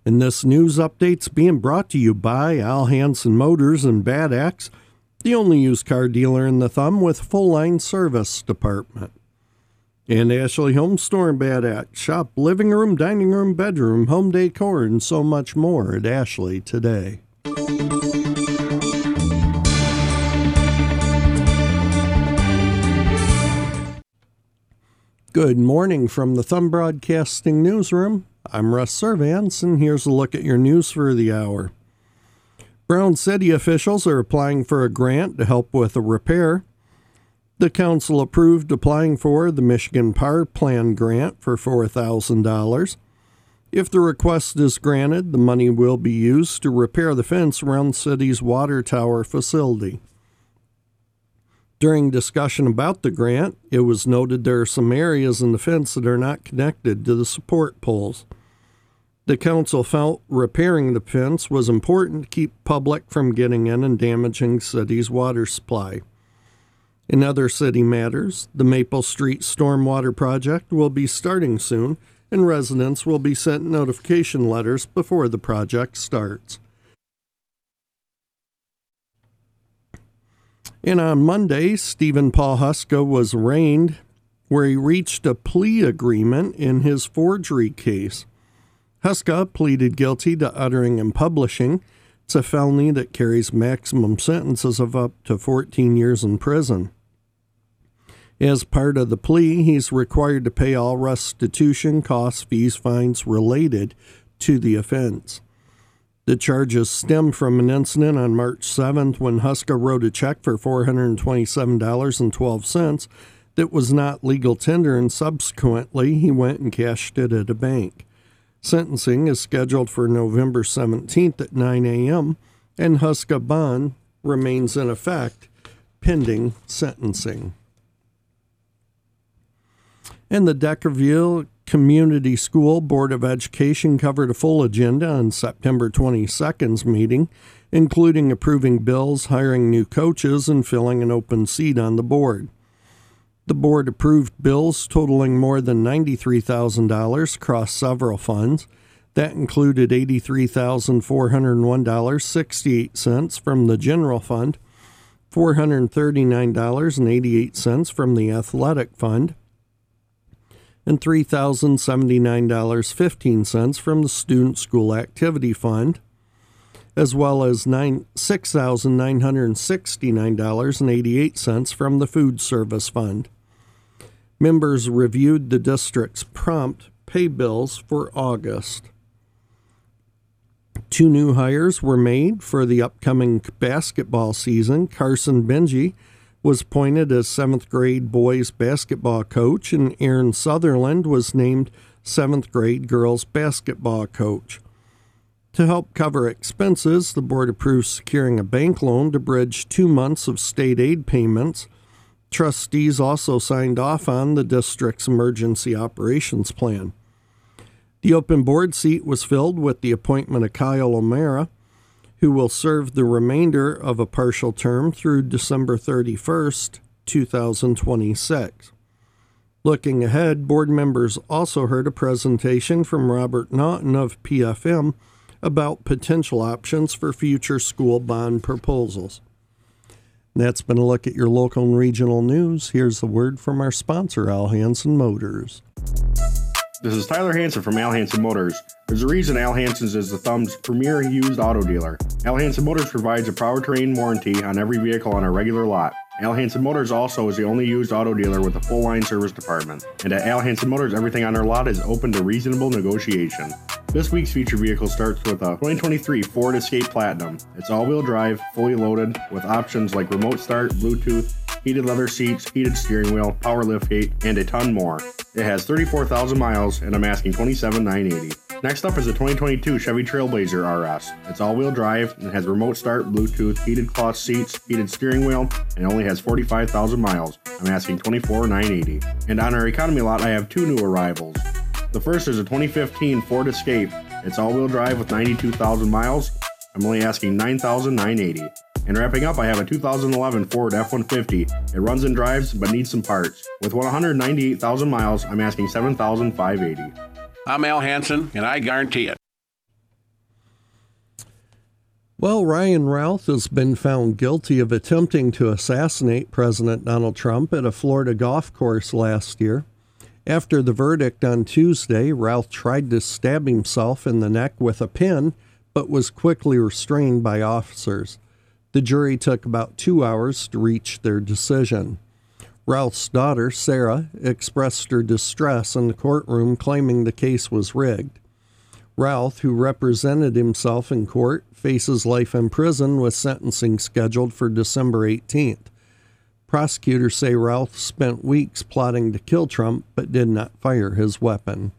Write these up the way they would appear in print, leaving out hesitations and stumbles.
And this news update's being brought to you by Al Hansen Motors in Bad Axe, the only used car dealer in the Thumb with full-line service department. And Ashley Home Store in Bad Axe. Shop living room, dining room, bedroom, home decor, and so much more at Ashley today. Good morning from the Thumb Broadcasting Newsroom. I'm Russ Servance, and here's a look at your news for the hour. Brown City officials are applying for a grant to help with a repair. The council approved applying for the Michigan Power Plan grant for $4,000. If the request is granted, the money will be used to repair the fence around the city's water tower facility. During discussion about the grant, it was noted there are some areas in the fence that are not connected to the support poles. The council felt repairing the fence was important to keep public from getting in and damaging the city's water supply. In other city matters, the Maple Street Stormwater Project will be starting soon, and residents will be sent notification letters before the project starts. And on Monday, Stephen Paul Huska was arraigned, where he reached a plea agreement in his forgery case. Huska pleaded guilty to uttering and publishing. It's a felony that carries maximum sentences of up to 14 years in prison. As part of the plea, he's required to pay all restitution, costs, fees, fines related to the offense. The charges stem from an incident on March 7th when Huska wrote a check for $427.12 that was not legal tender, and subsequently he went and cashed it at a bank. Sentencing is scheduled for November 17th at 9 a.m., and Huska bond remains in effect pending sentencing. And the Deckerville Community School Board of Education covered a full agenda on September 22nd's meeting, including approving bills, hiring new coaches, and filling an open seat on the board. The board approved bills totaling more than $93,000 across several funds. That included $83,401.68 from the general fund, $439.88 from the athletic fund, and $3,079.15 from the Student School Activity Fund, as well as $6,969.88 from the Food Service Fund. Members reviewed the district's prompt pay bills for August. 2 new hires were made for the upcoming basketball season. Carson Benji was appointed as 7th grade boys basketball coach, and Aaron Sutherland was named 7th grade girls basketball coach. To help cover expenses, the board approved securing a bank loan to bridge 2 months of state aid payments. Trustees also signed off on the district's emergency operations plan. The open board seat was filled with the appointment of Kyle O'Mara, who will serve the remainder of a partial term through December 31st, 2026. Looking ahead, board members also heard a presentation from Robert Naughton of PFM about potential options for future school bond proposals. That's been a look at your local and regional news. Here's a word from our sponsor, Al Hansen Motors. This is Tyler Hansen from Al Hansen Motors. There's a reason Al Hansen's is the Thumb's premier used auto dealer. Al Hansen Motors provides a powertrain warranty on every vehicle on our regular lot. Al Hansen Motors also is the only used auto dealer with a full-line service department. And at Al Hansen Motors, everything on our lot is open to reasonable negotiation. This week's featured vehicle starts with a 2023 Ford Escape Platinum. It's all-wheel drive, fully loaded, with options like remote start, Bluetooth, heated leather seats, heated steering wheel, power liftgate, and a ton more. It has 34,000 miles, and I'm asking $27,980. Next up is the 2022 Chevy Trailblazer RS. It's all-wheel drive and has remote start, Bluetooth, heated cloth seats, heated steering wheel, and only has 45,000 miles. I'm asking $24,980. And on our economy lot, I have 2 new arrivals. The first is a 2015 Ford Escape. It's all-wheel drive with 92,000 miles. I'm only asking $9,980. And wrapping up, I have a 2011 Ford F-150. It runs and drives, but needs some parts. With 198,000 miles, I'm asking $7,580. I'm Al Hansen, and I guarantee it. Well, Ryan Routh has been found guilty of attempting to assassinate President Donald Trump at a Florida golf course last year. After the verdict on Tuesday, Routh tried to stab himself in the neck with a pin, but was quickly restrained by officers. The jury took about 2 hours to reach their decision. Routh's daughter, Sarah, expressed her distress in the courtroom, claiming the case was rigged. Routh, who represented himself in court, faces life in prison with sentencing scheduled for December 18th. Prosecutors say Routh spent weeks plotting to kill Trump but did not fire his weapon.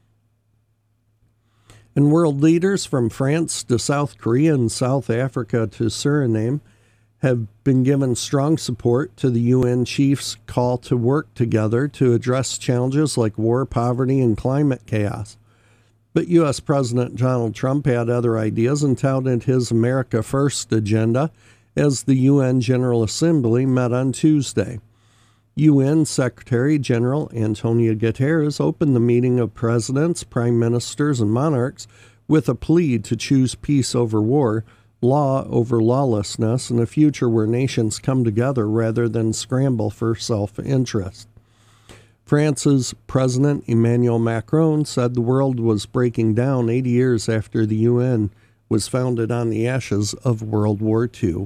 And world leaders from France to South Korea and South Africa to Suriname have been given strong support to the UN chief's call to work together to address challenges like war, poverty, and climate chaos. But U.S. President Donald Trump had other ideas and touted his America First agenda as the UN General Assembly met on Tuesday. UN Secretary General Antonio Guterres opened the meeting of presidents, prime ministers, and monarchs with a plea to choose peace over war, law over lawlessness, and a future where nations come together rather than scramble for self-interest. France's President Emmanuel Macron said the world was breaking down 80 years after the UN was founded on the ashes of World War II.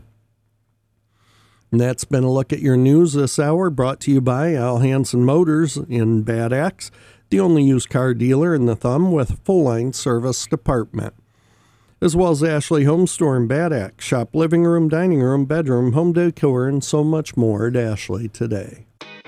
And that's been a look at your news this hour, brought to you by Al Hansen Motors in Bad Axe, the only used car dealer in the Thumb with a full-line service department. As well as Ashley Home Store in Bad Axe. Shop living room, dining room, bedroom, home decor, and so much more at Ashley today.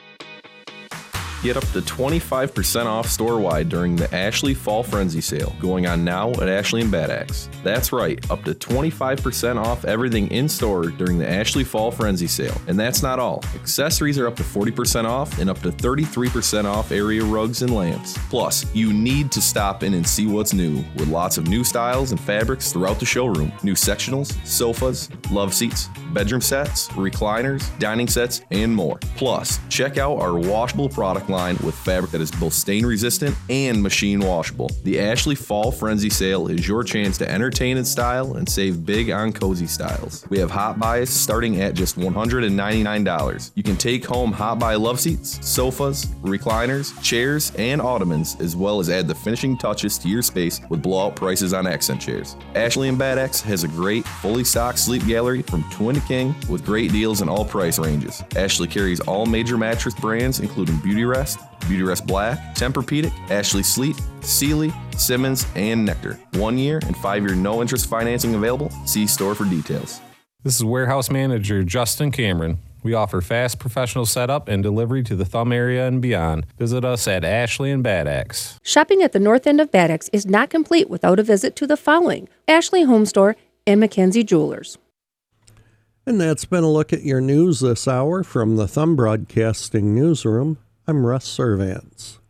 Get up to 25% off store-wide during the Ashley Fall Frenzy Sale, going on now at Ashley and Bad Axe. That's right, up to 25% off everything in-store during the Ashley Fall Frenzy Sale. And that's not all. Accessories are up to 40% off and up to 33% off area rugs and lamps. Plus, you need to stop in and see what's new, with lots of new styles and fabrics throughout the showroom. New sectionals, sofas, love seats, bedroom sets, recliners, dining sets, and more. Plus, check out our washable product line with fabric that is both stain resistant and machine washable. The Ashley Fall Frenzy Sale is your chance to entertain in style and save big on cozy styles. We have hot buys starting at just $199. You can take home hot buy love seats, sofas, recliners, chairs, and ottomans, as well as add the finishing touches to your space with blowout prices on accent chairs. Ashley and Bad Axe has a great, fully stocked sleep gallery from twin to king with great deals in all price ranges. Ashley carries all major mattress brands including Beautyrest, Beautyrest Black, Tempur-Pedic, Ashley Sleep, Sealy, Simmons, and Nectar. 1 year and 5-year no-interest financing available. See store for details. This is Warehouse Manager Justin Cameron. We offer fast professional setup and delivery to the Thumb area and beyond. Visit us at Ashley and Bad Axe. Shopping at the north end of Bad Axe is not complete without a visit to the following: Ashley Home Store and Mackenzie Jewelers. And that's been a look at your news this hour from the Thumb Broadcasting Newsroom. I'm Russ Servants.